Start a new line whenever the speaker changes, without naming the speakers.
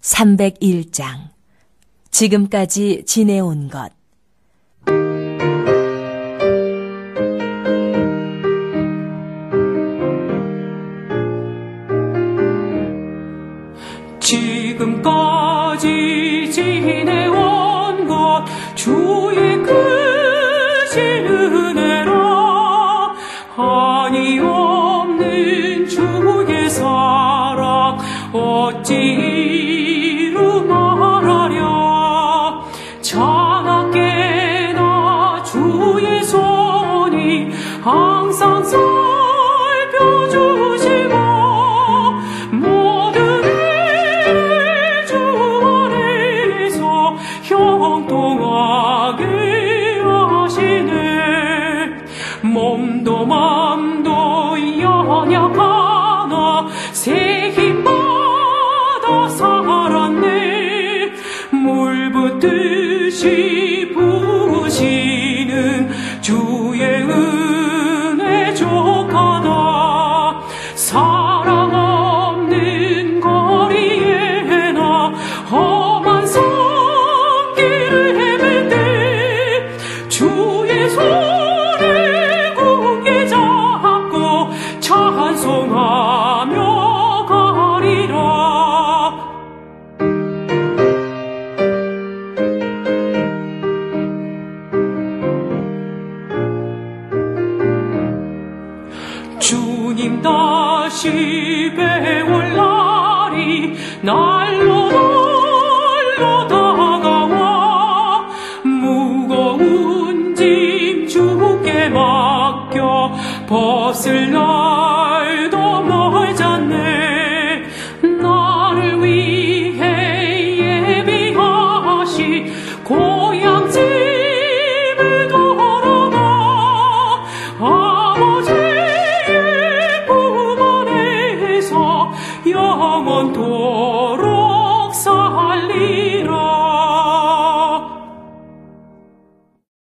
301장 지금까지 지내온 것.
지금까지 지내온 것 주의 크신 은혜라. 한이 없는 주의 사랑 어찌 이루 말하랴. 자나깨나 주의 손이 항상 살펴주시고 모든 일을 주 안에서 형통하게 하시네. 몸도 맘도 연약하나 새 힘 받아 살았네. 물 붓듯이 부으시는 주의 은혜 족하다. 사랑 없는 거리에 나 험한 손길을 헤맬 때 주의 손을 굳게 잡고 찬송하며 가리라. 주님 다시 배울 날이 날로 다가와. 무거운 짐 주께 맡겨 벗을 날